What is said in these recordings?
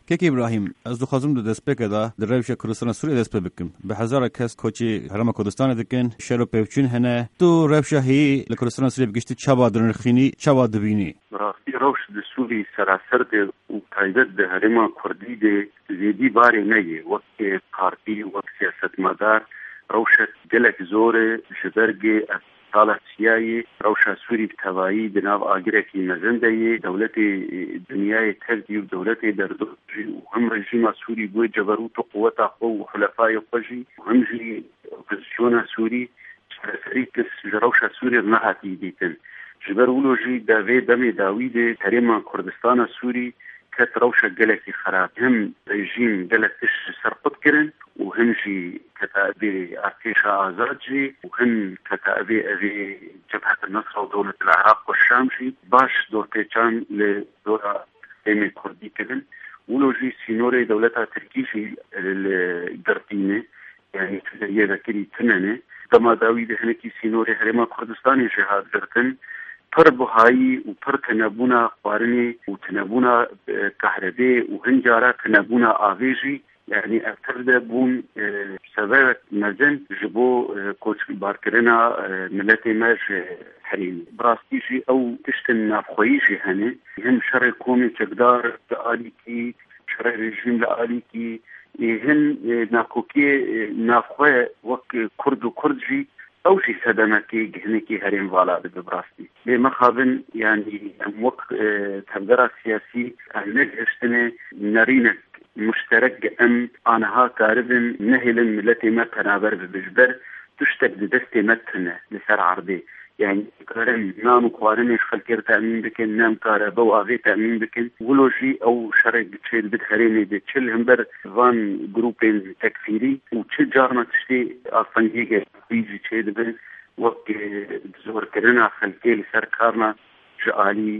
كيكي إبراهيم از دخوازم دو دست بکده در روش کردستان سوریه دست بکم به هزار کس کوچی هرم کردستان دکن شرو پیوچون هنه تو روش هی لکردستان سوریه بگشتی چوا درنخینی چوا دبینی راستی روش د سوری سراسر د او تایید د هرم کردی د زیدی باری نه وقت پارتی وقت سیاستمدار روش گلک زور جبرگی طالع سیایی روشا سوری بتوایی بناو آگرکی مزنده دولت دنیای تردی و دولت دردوجی و هم رژیم سوری بوی جبروت و قوت خو و حلفای خوشی و هم جی اپوزیسیون سوری سری کس روشا سوری نهاتی دیتن جبرولوجی داوی دمی داوید تریم کردستان سوری كانت روشة قلقي خراب هم ريجيم قلقش سرقط كرن وهم جي كتابي ارتيشا آزادجي وهم كتابي أبي جبهة النصر ودولة العراق والشام جي باش دورتيشان لدورة ايمي كردي كرن ولوجي سينوري دولتها تركيشي القرطينة يعني تدريه ذكري تننه دما داويد هنكي سينوري هرما كردستاني جهاد قرطن پر بهایی و پر تنبونا قارنی و تنبونا كهرباء و هنجارة تنبونا آویجی يعني اكتر بون سبب مزن جبو كوتش باركرنا ملتي ماج حريم براستيجي او تشتن نافخويجي هني هم شر كومي تقدار لآليكي شر رجيم لآليكي هن ناكوكي نافخوي وك كرد و كردجي او شي سدمكي جهنكي هرين فالا ببراستي لما خابن يعني وقت تبقرة سياسي نجهشتني نرينك مشترك ام انها كاربن نهلن ملتي ما تنابر بجبر تشتك دستي متنه لسر عرضي يعني كارن نام قوارنش خلكير تأمين بكن نام كاربا وآغي تأمين بكن ولوجي او شرق تشيل بدخريني دي تشيل همبر فان جروبين تكفيري وتشيل جارنا تشتي أصنجيجة بيجي تشيل بن وقت زور كرنا خلكي لسر كارنا جعالي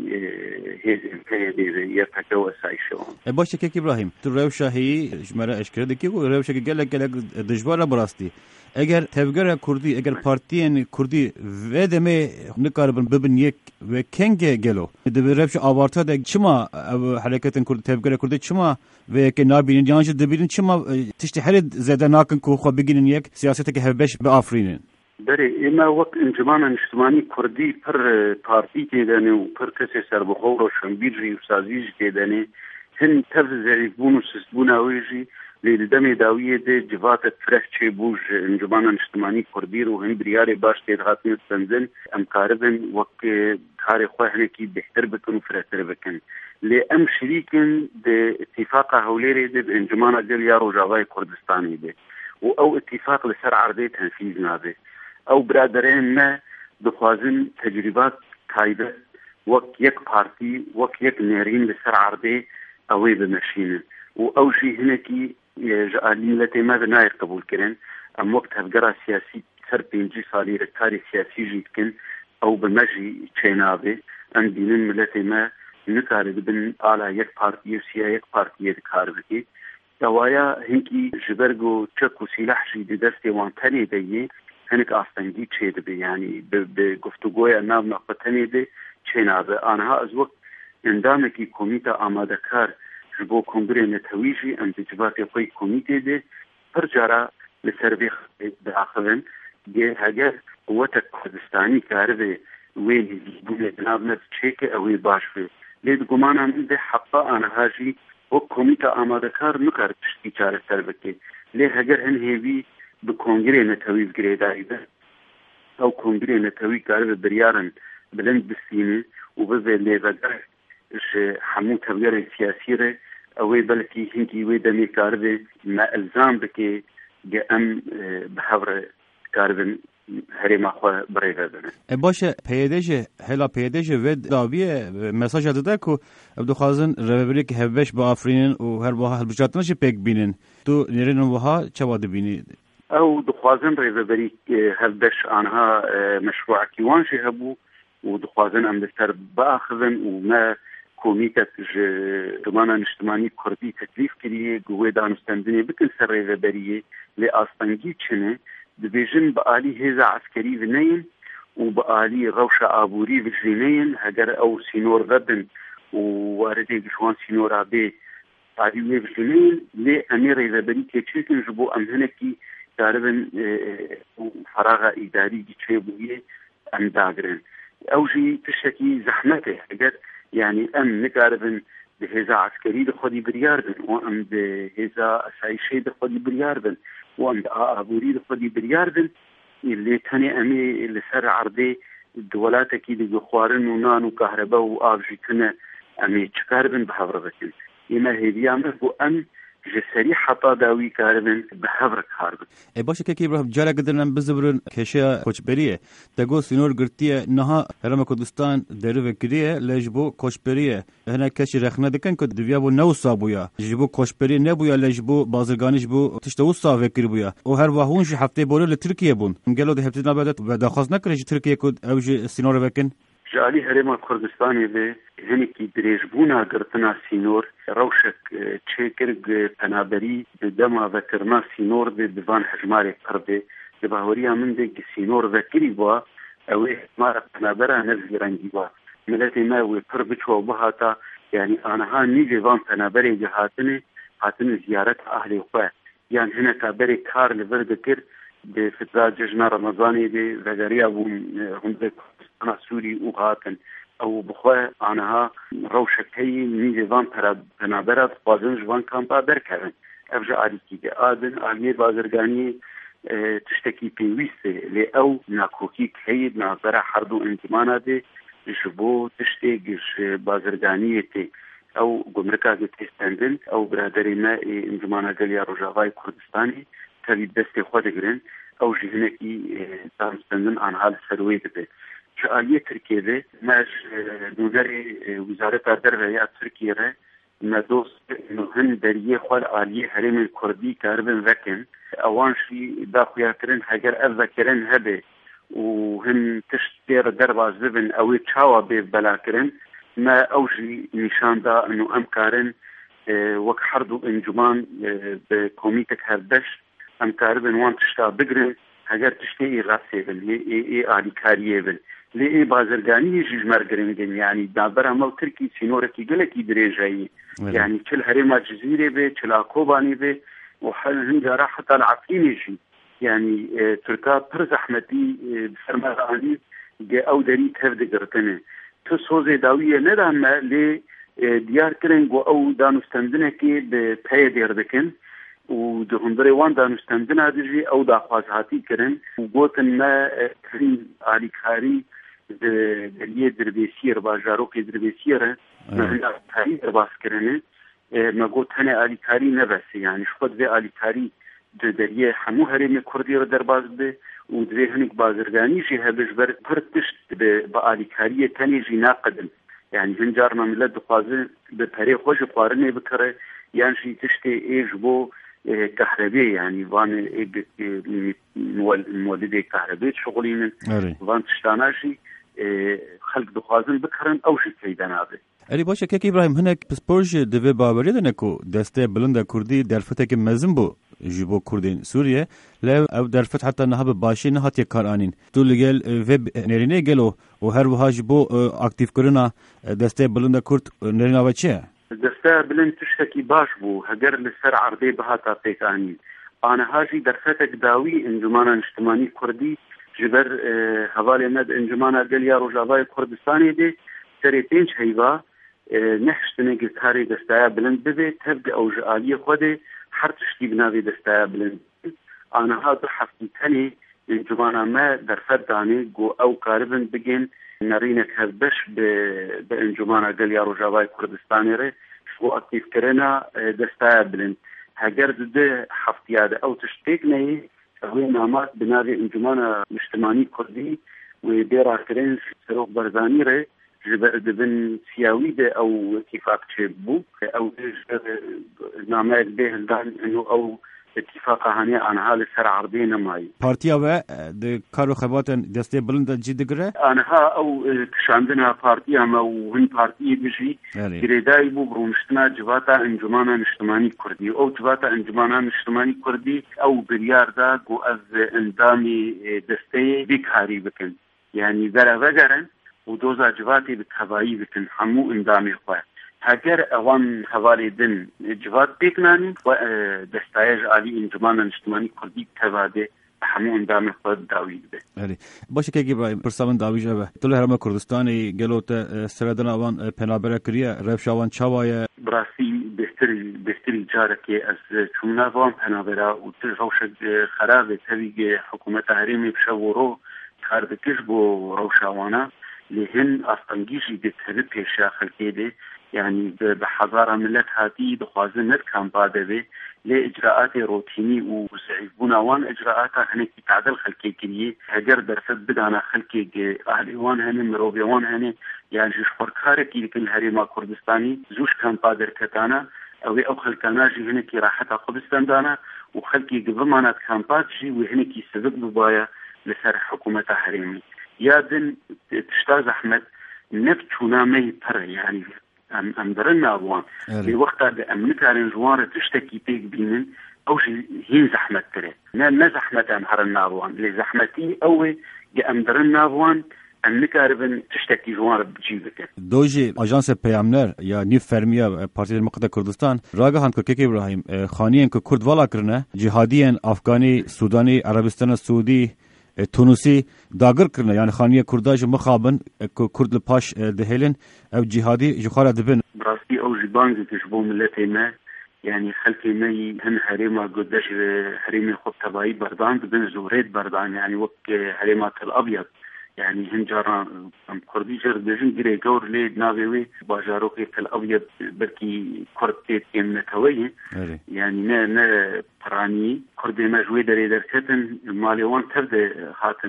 هيدي يرتكوا سايشون باشه كيك إبراهيم تو روشة هي جمرة اشكره دكي و روشة قالك دجبارة براستي اگر تفگر کردی اگر پارتیان کردی و دمه نکاربن ببن یک و کنگ گلو دبرفش آوارتا ده چما حرکت کرد تفگر کردی چما و که نابین جانج دبیرن چما تشتی حرد زده ناکن کو خو بگین یک سیاست که هبش به آفرینن بله اما وقت انجمن اجتماعی کردی پر پارتی کدنه و پر کسی سربخور و شنبیری و سازیج کدنه هن تفزعی بونو سستبوناویجی لدم داویه ده جوات فرش بوج انجمن اجتماعی کردی رو هم بریاره باش تهات نستنزن امکاربن وقت کار خواه کی بهتر بکن و فراتر بکن لام شریکن ده اتفاق هولیری ده انجمن دل یارو جوای کردستانی ده و او اتفاق لسر عرضه تنفیذ نابه او برادرین ما دخوازن تجربات تایده وقت یک پارتی وقت یک نرین لسر عرضه اوی بمشینه و او شی هنکی جعالين التي ماذا ناير قبول كرن ام وقت هفقرا سياسي سر بينجي صالي ركاري سياسي جيتكن او بمجي تشينابي ام دينن ملتي ما نكارد بن على يك بارتي وسيا يك بارتي يدكار بكي دوايا هنكي جبرگو چكو سلاح جي دستي وانتاني دي هنك آستنگي تشيد بي يعني بگفتگويا ناب نقبتاني دي تشينابي آنها از وقت اندامكي كوميتا آمادكار جبو کنگره نتویجی ام بجبات یقوی کمیته ده پر جارا لسربیخ داخلن ده هگر قوت کردستانی کارده ویلی بونه بنابنت چیک اوی باش بی لید گمانا من ده حقا آنها جی و کمیته آماده کار نکار تشتی چاره سر بکی لی هگر هن هیوی به کنگره نتویج گریدایی ده او کنگره نتویج کارده بریارن بلند بسینه و بذل لیوگر حمو تبغير سياسي اوي بلكي هنكي ويدمي كاربي ما الزام بكي جام بحور كاربن هريما خو بريغا بن باشه پیداشه هلا پیداشه و داویه مساج داده کو عبدو خازن ربریک هبش با افرین و هر با بجاتنش پک بینن تو نرین وها چوا دبینی او دخوازن ربریک هبش انها مشروع كيوان شهبو ودخوازن ام بستر باخذن وما كوميتة جمانا اجتماعي كردي تكليف كريه قوة دانستندني بكل سر ريبريه لأسطنجي تشنه دبيجن بآلي هيزا عسكري ذنين وبآلي روشة آبوري بجرينين هجر أو سينور غبن وواردي جشوان سينور عبي عادي بجنين لأمير إذا بريك يتشكل جبو أمهنكي تقريبا فراغ إداري جيبوية أم داغرين أو جي تشتكي زحمته أجر يعني أم نقاربن بهذا عسكري دخلي برياردن وأم بهذا أسايشي دخلي برياردن وأم أبوري دخلي برياردن اللي تاني أمي اللي سر عرضي الدولات كي دي خوارن ونان وكهرباء وآفجي كنا أمي تشكاربن بحضرتكن إما هذه أمر وأم جسري حتا داوي كاربن بحضرك هاربن باشه که ابراهیم جالا قدرنا بزبرن کشیا کوچبریه تگو سینور گرتیه نها هرم کردستان درو کریه لجبو کوچبریه هنا کشی رخنه دکن که دویا بو نو صابویا جبو کوچبری نبویا لجبو بازرگانیش بو تشتو صاف کری بویا او هر واهونش هفته بوله لترکیه بون مگلو ده هفته نبادت و داخواست نکرج ترکیه کد اوج سینور وکن جالي هرم كردستاني به هنكي دريجبونا قرطنا سينور روشك تشيكرق تنابري بدما ذكرنا سينور بفان حجماري قربي بباوريا من دي سينور ذكري بوا او مارا تنابرا نفسي رنجي بوا ملتي ما ويقربش وبهاتا يعني انا ها نيجي فان تنابري جهاتني هاتني زيارة اهلي وقوة يعني هنا تابري كار لبردكر بفترة ججنا رمضاني دي ذكريا هم أنا سوري وغاتن أو بخواه عنها روشك هي نيجي فان تنابرات بازن جوان كامبا بركرن أرجع عليكي آدن علمي بازرگاني تشتكي بيويسي لأو ناكوكيك هي ناظرة حردو انتمانا دي جبو تشتيقش بازرگانيتي أو قمركا تستندن أو برادري ما انتمانا قليا رجاوي كردستاني تبي دستي خودقرن أو جهنكي تامستندن عن حال سروي ببه شعالية تركيا ماش نوزاري وزارة الدربية تركيا ندوس إنه هن دريه خال عالية هرم الكردي كاربن ذكن أوان شيء داخويا كرن هجر أذكرن هبه وهن تشتير دربا زبن أو تشاوا ببلا كرن ما أوجي نشان دا إنه أمكارن وك حردو انجمان بكوميتك هردش أمكاربن وان تشتا بقرن هجر تشتي غاسيبن إيه آلي كاريبن ليه بازرگانی جمر گرنگن يعني دابر عمل تركي سينوركي گلكي دريجاي يعني كل هرم جزيره به كل عقوباني به وحل هنجا حتى العقلين يجي يعني تركا پر زحمتي بفرماني او دري تفد قرتنه تو سوزه داويه ندام ل ديار كرنگو او دانستندنكي بپای دردكن و دهندري وان دانستندنا دجي او داخوازهاتي كرن وقوتن ما كرين عاليكاري دلیه دربیسیر باجاروک دربیسیره مثلا کاری درباس کرنه مگو تنه آلیکاری نبسه یعنی خود به آلیکاری دلیه همو هرم کردی رو درباس به و دوی هنگ بازرگانی جی هبش بر پرتشت با آلیکاری تنه جی ناقدم یعنی هنجار مملت دخوازه به پره خوش قارنه بکره یعنی جی تشت ایج بو كهرباء يعني وان مولد كهرباء شغلين وان تشتاناشي خلق دخوازن بكرن او شي كيدنابه اری باشه که ابراهیم هنک پسپورج دوی باوری دنه کو دسته بلند کردی درفته که مزن بو جبو کردین سوریه لا او درفت حتى نهب باشی نهات کارانین تو لگل وب نرینه گلو و هر وها جبو اکتیف کرنا دسته بلند کرد نرینا وچه دسته بلند تشتكي باش بو هجر لسر عرضي بهاتا تيكاني انا هاجي درفتك داوي انجمانا اجتماعي كردي جبر حوالي مد انجمانا قليا رجاوي كردستاني دي سريتين هيبا نحشتني قلتاري دسته بلند ببي تبقى او جالية خودي حرتشتي بناوي دسته بلند انا هذا حفتي تاني انجمانا ما درفت داني قو او قاربا بجين نرينك هذبش بانجمانا قليا رجاوي كردستاني ري شو اكتيف كرنا دسته بلند هجر ده حفتياده او تشتيقني هو نامات بناوي انجمانا اجتماعي كردي وديرا كرين سروق برزاني ري جبر دبن سياوي ده او اتفاق تشبو او نامات به الدان انه او اتفاق هاني عن حال سر عرضين ماي بارتيا و د كارو خباتن دسته بلند جدگره انا ها او كشاندنا بارتيا ما وهن بارتي بيجي جريداي بو برونشتنا جواتا انجمانا اجتماعي كردي او جواتا انجمانا اجتماعي كردي او بريار دا جو از اندامي دسته بكاري بكن يعني ذرا وجرن ودوزا جواتي بكهبائي بكن حمو اندامي خواه هاگر اوان حوالی دن جواد بکنانی و دستایج عالی انجمان اجتماعی کردی تواده همه اندام خود داوید به. آره باشه که ابراهیم پرسامن داویج به طول هرم کردستانی گلوت سردن آوان پنابره کریه رفشاوان چوای براسی بهتری جاره که از چون آوان پنابره و روش خراب تبیگ حکومت حریمی بشورو کاردکش بو روشاوانا لهن استنگیشی بهتری پیشه خلقیده يعني بحضارة ملت هاتي بخوازن ند كان بعده لإجراءات روتيني وسعيبونا وان إجراءاتها هنك تعدل خلقي كريه هجر درسد بدانا خلقي أهل وان هني مروبي وان هني يعني شخور كاركي لكل هريما كردستاني زوش كان بادر كتانا أو خلقاناجي هنكي راحتا قدستان دانا وخلقي قبمانات كان بادشي وهنكي سبق ببايا لسر حكومة حريمي يادن تشتاز أحمد نفتونا مي پر يعني ام درن ابوان لوقت امنكارن جوار تشتكي بيك بينن او هي زحمت ترى نه زحمت ام هرن ابوان لزحمتي او ام درن ابوان امنكارن تشتكي جوار بجيبك دوجي اجانس پیامنر یا نیو فرمیا پارتی دموکرات کردستان راگهان که ابراهیم خانیان که کرد والا کرنه جهادیان افغانی سودانی عربستان سعودی تونسی داگر کرنه یعنی خانیه کرداج مخابن کرد لپاش دهلن او جهادی جخارا دبن براستی او جبانزی تشبو ملتی ما يعني خلقي مي هن حريمة قداش حريمي خب تبعي بردان دبن زوريت بردان يعني وك حريمات الأبيض يعني هن جاران كردي جر دجن جري جور لي ناوي باجاروك الأبيض بركي كردتي متوي يعني نا براني كردي ما جوي دري دركتن مالي وان تبدا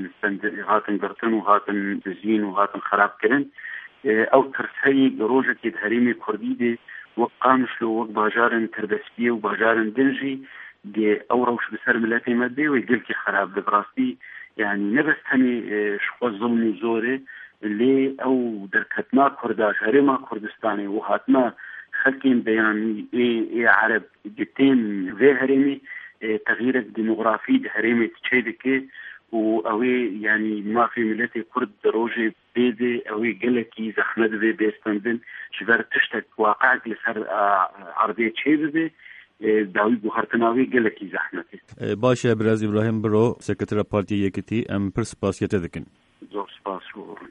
هاتن قرتن وهاتن زين وهاتن خراب كرن او ترسي روجة حريمي كردي دي وقامش له وق باجارن تربسبيه وباجارن دنجي دي او روش بسر ملاتي مادي ويقلكي خراب دبراستي يعني نبس هني شخوة ظلمي زوري اللي او دركتنا كرداش هرما كردستاني وهاتنا خلقين بيان اي عرب جتين في هرمي تغيير الديموغرافي دي هرمي تشيدكي وأوي يعني ما في ملتي كرد دروجي بيدي أوي قلكي زحمد بي بيستندن شفار تشتك واقعك لسر عربية شيء بي داوی بوهرتناوی گلکی زحمتی باشه براز ابراهیم برو سکرتر پارتی یکتی ام پر سپاسیت دکن زور سپاس